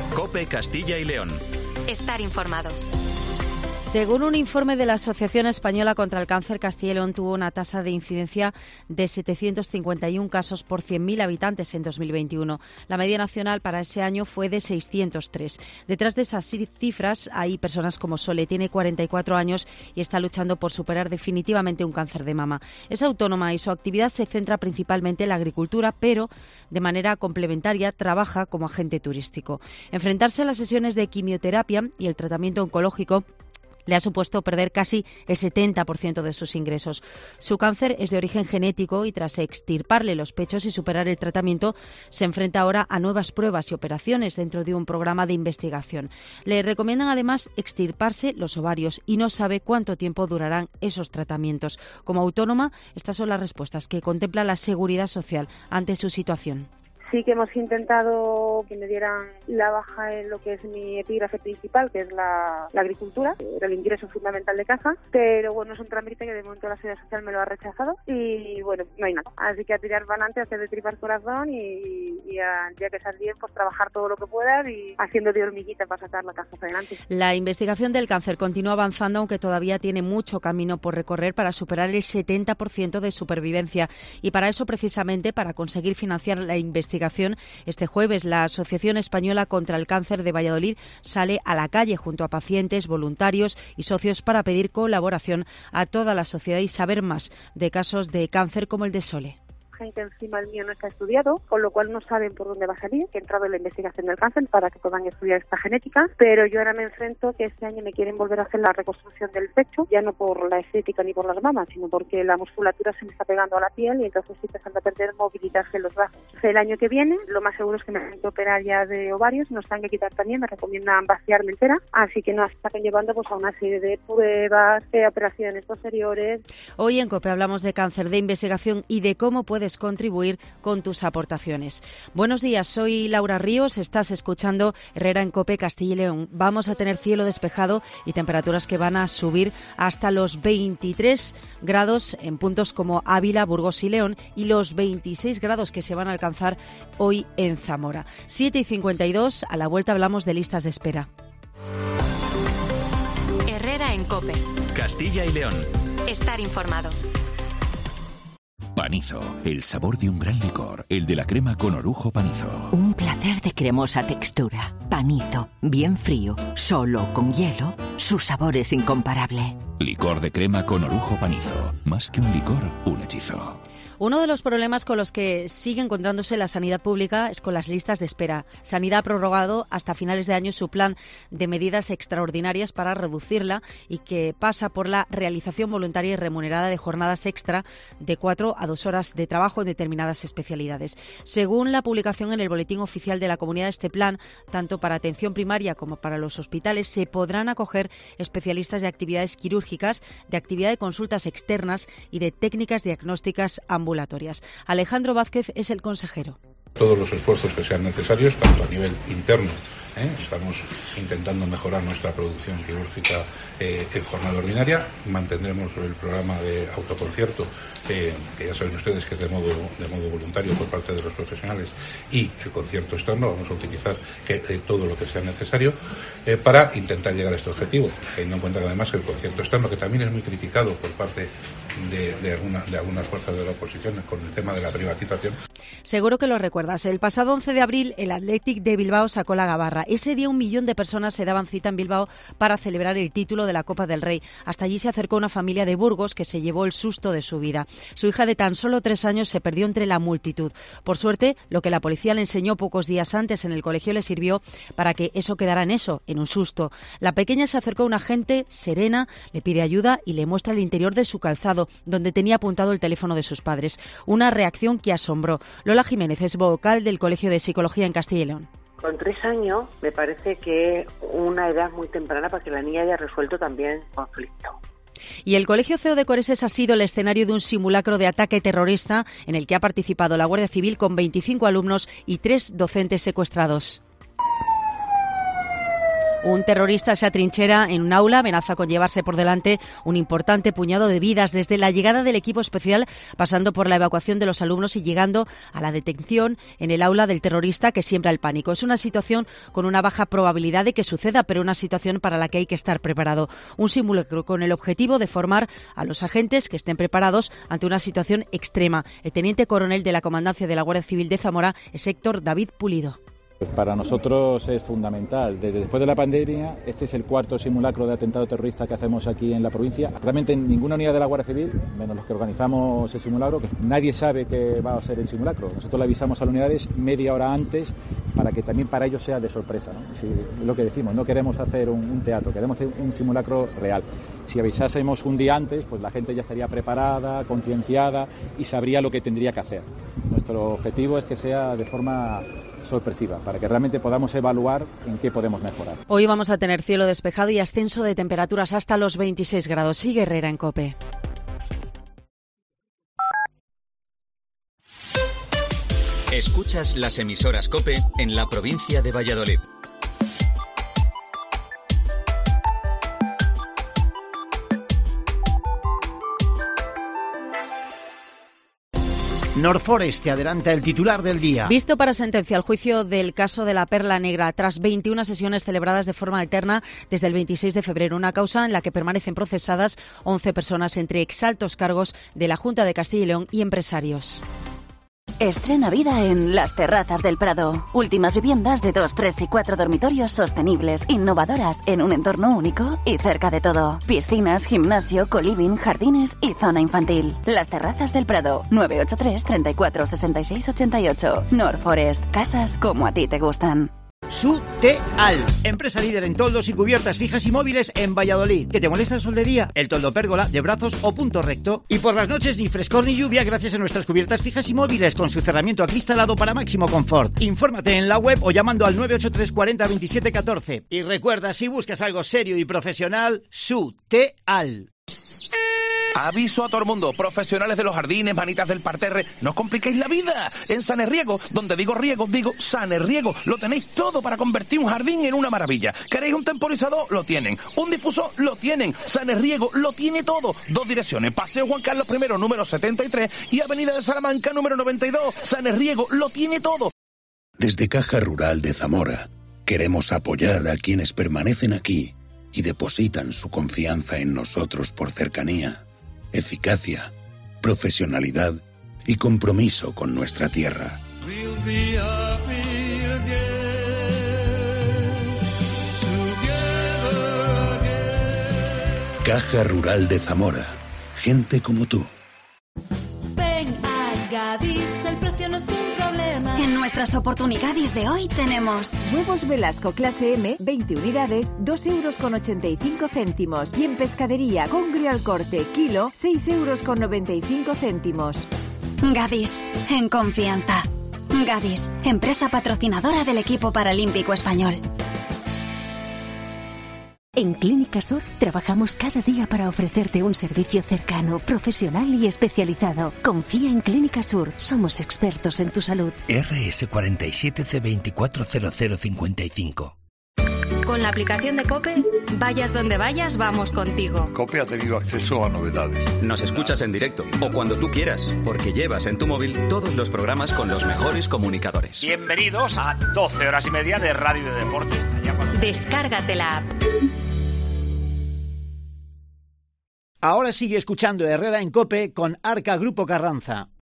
COPE Castilla y León. Estar informado. Según un informe de la Asociación Española contra el Cáncer, Castilla y León tuvo una tasa de incidencia de 751 casos por 100.000 habitantes en 2021. La media nacional para ese año fue de 603. Detrás de esas cifras hay personas como Sole, tiene 44 años y está luchando por superar definitivamente un cáncer de mama. Es autónoma y su actividad se centra principalmente en la agricultura, pero de manera complementaria trabaja como agente turístico. Enfrentarse a las sesiones de quimioterapia y el tratamiento oncológico le ha supuesto perder casi el 70% de sus ingresos. Su cáncer es de origen genético y tras extirparle los pechos y superar el tratamiento, se enfrenta ahora a nuevas pruebas y operaciones dentro de un programa de investigación. Le recomiendan además extirparse los ovarios y no sabe cuánto tiempo durarán esos tratamientos. Como autónoma, estas son las respuestas que contempla la Seguridad Social ante su situación. Sí que hemos intentado que me dieran la baja en lo que es mi epígrafe principal, que es la agricultura, era el ingreso fundamental de casa, pero bueno, es un trámite que de momento la Seguridad Social me lo ha rechazado y bueno, no hay nada. Así que a tirar para adelante, a hacer de tripas corazón y ya que seas bien, pues trabajar todo lo que puedas y haciendo de hormiguita para sacar la casa adelante. La investigación del cáncer continúa avanzando, aunque todavía tiene mucho camino por recorrer para superar el 70% de supervivencia. Y para eso, precisamente, para conseguir financiar la investigación, este jueves la Asociación Española contra el Cáncer de Valladolid sale a la calle junto a pacientes, voluntarios y socios para pedir colaboración a toda la sociedad y saber más de casos de cáncer como el de Sole. Que encima el mío no está estudiado, con lo cual no saben por dónde va a salir, que he entrado en la investigación del cáncer para que puedan estudiar esta genética, pero yo ahora me enfrento que este año me quieren volver a hacer la reconstrucción del pecho, ya no por la estética ni por las mamas, sino porque la musculatura se me está pegando a la piel y entonces estoy empezando a perder movilidad en los brazos. El año que viene, lo más seguro es que me tengo que operar ya de ovarios, nos tengan que quitar también, me recomiendan vaciarme entera, así que nos están llevando pues a una serie de pruebas, operaciones posteriores. Hoy en COPE hablamos de cáncer, de investigación y de cómo puedes contribuir con tus aportaciones. Buenos días, soy Laura Ríos, estás escuchando Herrera en COPE Castilla y León. Vamos a tener cielo despejado y temperaturas que van a subir hasta los 23 grados en puntos como Ávila, Burgos y León y los 26 grados que se van a alcanzar hoy en Zamora. 7:52, a la vuelta hablamos de listas de espera. Herrera en COPE. Castilla y León. Estar informado. Panizo, el sabor de un gran licor, el de la crema con orujo Panizo. Un placer de cremosa textura. Panizo, bien frío, solo con hielo, su sabor es incomparable. Licor de crema con orujo Panizo, más que un licor, un hechizo. Uno de los problemas con los que sigue encontrándose la sanidad pública es con las listas de espera. Sanidad ha prorrogado hasta finales de año su plan de medidas extraordinarias para reducirla y que pasa por la realización voluntaria y remunerada de jornadas extra de 4 a 2 horas de trabajo en determinadas especialidades. Según la publicación en el Boletín Oficial de la Comunidad de este plan, tanto para atención primaria como para los hospitales se podrán acoger especialistas de actividades quirúrgicas, de actividad de consultas externas y de técnicas diagnósticas ambulatorias. Alejandro Vázquez es el consejero. Todos los esfuerzos que sean necesarios, tanto a nivel interno, estamos intentando mejorar nuestra producción quirúrgica en jornada ordinaria, mantendremos el programa de autoconcierto, que ya saben ustedes que es de modo voluntario por parte de los profesionales, y el concierto externo, vamos a utilizar todo lo que sea necesario para intentar llegar a este objetivo, teniendo en cuenta que además el concierto externo, que también es muy criticado por parte de algunas fuerzas de la oposición con el tema de la privatización. Seguro que lo recuerdas. El pasado 11 de abril el Athletic de Bilbao sacó la gabarra. Ese día 1 millón de personas se daban cita en Bilbao para celebrar el título de la Copa del Rey. Hasta allí se acercó una familia de Burgos que se llevó el susto de su vida. Su hija de tan solo 3 años se perdió entre la multitud. Por suerte, lo que la policía le enseñó pocos días antes en el colegio le sirvió para que eso quedara en eso, en un susto. La pequeña se acercó a un agente serena, le pide ayuda y le muestra el interior de su calzado, donde tenía apuntado el teléfono de sus padres. Una reacción que asombró. Lola Jiménez es vocal del Colegio de Psicología en Castilla y León. Con 3 años me parece que una edad muy temprana para que la niña haya resuelto también conflicto. Y el Colegio CEO de Coreses ha sido el escenario de un simulacro de ataque terrorista en el que ha participado la Guardia Civil con 25 alumnos y 3 docentes secuestrados. Un terrorista se atrinchera en un aula, amenaza con llevarse por delante un importante puñado de vidas, desde la llegada del equipo especial, pasando por la evacuación de los alumnos y llegando a la detención en el aula del terrorista que siembra el pánico. Es una situación con una baja probabilidad de que suceda, pero una situación para la que hay que estar preparado. Un simulacro con el objetivo de formar a los agentes que estén preparados ante una situación extrema. El teniente coronel de la Comandancia de la Guardia Civil de Zamora es Héctor David Pulido. Para nosotros es fundamental. Desde después de la pandemia, este es el cuarto simulacro de atentado terrorista que hacemos aquí en la provincia. Realmente en ninguna unidad de la Guardia Civil, menos los que organizamos el simulacro, que nadie sabe que va a ser el simulacro. Nosotros le avisamos a las unidades media hora antes para que también para ellos sea de sorpresa, ¿no? Si, lo que decimos, no queremos hacer un teatro, queremos hacer un simulacro real. Si avisásemos un día antes, pues la gente ya estaría preparada, concienciada y sabría lo que tendría que hacer. Nuestro objetivo es que sea de forma sorpresiva, para que realmente podamos evaluar en qué podemos mejorar. Hoy vamos a tener cielo despejado y ascenso de temperaturas hasta los 26 grados. Sigue Herrera en COPE. Escuchas las emisoras COPE en la provincia de Valladolid. Norforest te adelanta el titular del día. Visto para sentencia el juicio del caso de la Perla Negra, tras 21 sesiones celebradas de forma alterna desde el 26 de febrero, una causa en la que permanecen procesadas 11 personas entre exaltos cargos de la Junta de Castilla y León y empresarios. Estrena vida en Las Terrazas del Prado. Últimas viviendas de 2, 3 y 4 dormitorios sostenibles, innovadoras, en un entorno único y cerca de todo. Piscinas, gimnasio, coliving, jardines y zona infantil. Las Terrazas del Prado. 983 34 66 88. Norforest. Casas como a ti te gustan. Suteal, empresa líder en toldos y cubiertas fijas y móviles en Valladolid. ¿Que te molesta el sol de día? El toldo pérgola, de brazos o punto recto. Y por las noches ni frescor ni lluvia gracias a nuestras cubiertas fijas y móviles con su cerramiento acristalado para máximo confort. Infórmate en la web o llamando al 983 40 27 14. Y recuerda, si buscas algo serio y profesional, Suteal. Aviso a todo el mundo, profesionales de los jardines, manitas del parterre, no os compliquéis la vida. En Sanerriego, donde digo riego, digo Sanerriego, lo tenéis todo para convertir un jardín en una maravilla. ¿Queréis un temporizador? Lo tienen. ¿Un difusor? Lo tienen. Sanerriego lo tiene todo. 2 direcciones, Paseo Juan Carlos I, número 73 y Avenida de Salamanca, número 92. Sanerriego lo tiene todo. Desde Caja Rural de Zamora, queremos apoyar a quienes permanecen aquí y depositan su confianza en nosotros por cercanía, eficacia, profesionalidad y compromiso con nuestra tierra. Caja Rural de Zamora. Gente como tú. Ven a Gadis, el precio no es un problema. En nuestras oportunidades de hoy tenemos huevos Velasco clase M, 20 unidades, 2,85 €. Y en pescadería Congrio al corte, kilo, 6,95 €. Gadis, en confianza. Gadis, empresa patrocinadora del equipo paralímpico español. En Clínica Sur trabajamos cada día para ofrecerte un servicio cercano, profesional y especializado. Confía en Clínica Sur, somos expertos en tu salud. RS47C240055. Con la aplicación de COPE, vayas donde vayas, vamos contigo. COPE ha tenido acceso a novedades. Nos escuchas en directo o cuando tú quieras, porque llevas en tu móvil todos los programas con los mejores comunicadores. Bienvenidos a 12 horas y media de radio y de deporte. Descárgate la app. Ahora sigue escuchando Herrera en COPE con Arca Grupo Carranza.